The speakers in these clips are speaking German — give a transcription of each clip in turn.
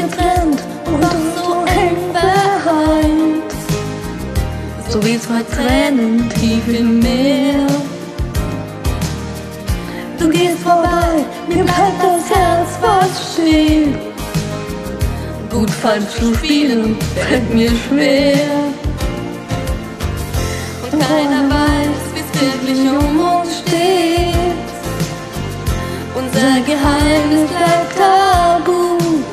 getrennt und doch so eng vereint. So wie zwei Tränen tief im Meer. Du gehst vorbei, mir bleibt das Herz fast stehen. Gut falsch zu spielen fällt mir schwer. Und keiner weiß, wie's wirklich um uns steht. Unser Geheimnis bleibt tabu.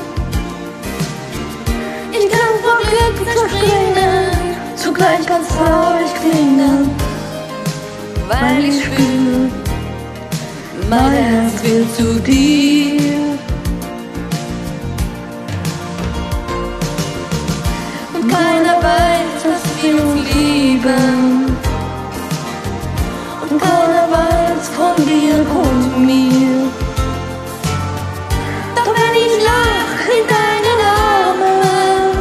Ich kann vor Glück zerspringen, zugleich ganz traurig klingen, weil ich spüre, mein Herz will zu dir. Und keiner weiß, dass wir uns lieben. Und keiner weiß von dir und mir. Doch wenn ich lach in deinen Armen,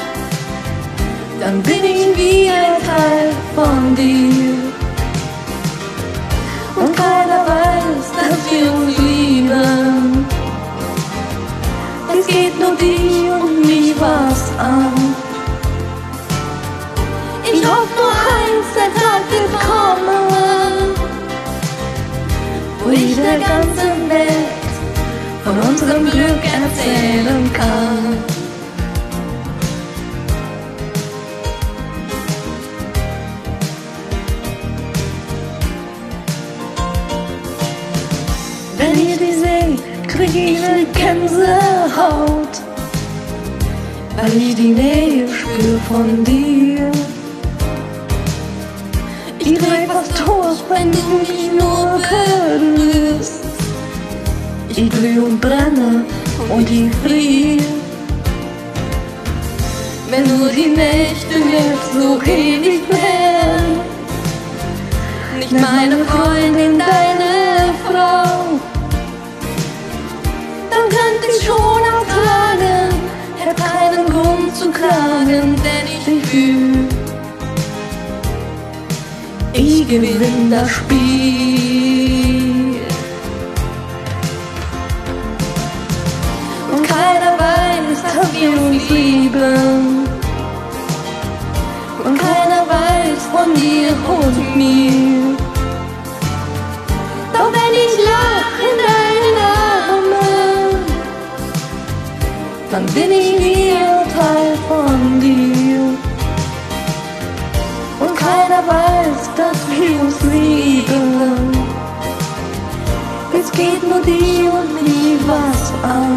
dann bin ich wie ein Teil von dir. Und keiner weiß, dass wir uns lieben. Es geht nur dich und mich was an. Ich hoffe nur eins, der Tag wird kommen, wo ich der ganzen Welt von unserem Glück erzählen kann. Wenn ich dich sehe, krieg ich eine Gänsehaut, weil ich die Nähe spür von dir. Ich dreh fast durch, wenn du mich nur berührst. Ich glüh und brenne und ich frier. Wenn nur die Nächte jetzt so ewig wären, nicht meine Freundin, deine Frau, dann könnte ich schon ertragen, hätte keinen Grund zu klagen, denn ich fühl, ich gewinn das Spiel. Und keiner weiß, dass wir uns lieben. Und keiner weiß von dir und mir. Doch wenn ich lach in deinen Armen, dann bin ich wie ein Teil von dir. Und keiner weiß, dass wir uns lieben. Es geht nur dich und mich was an.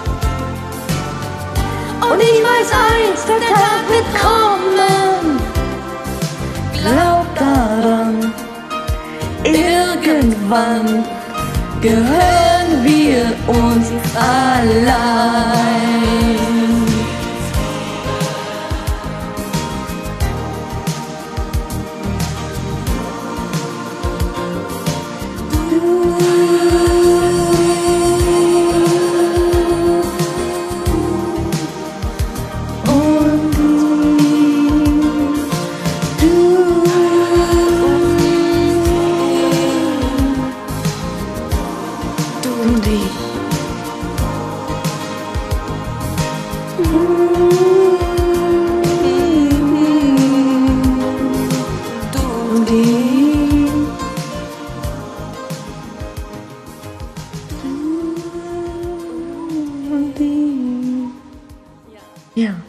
Und ich weiß eins, der Tag wird kommen. Glaub daran, irgendwann gehören wir uns allein. Ja.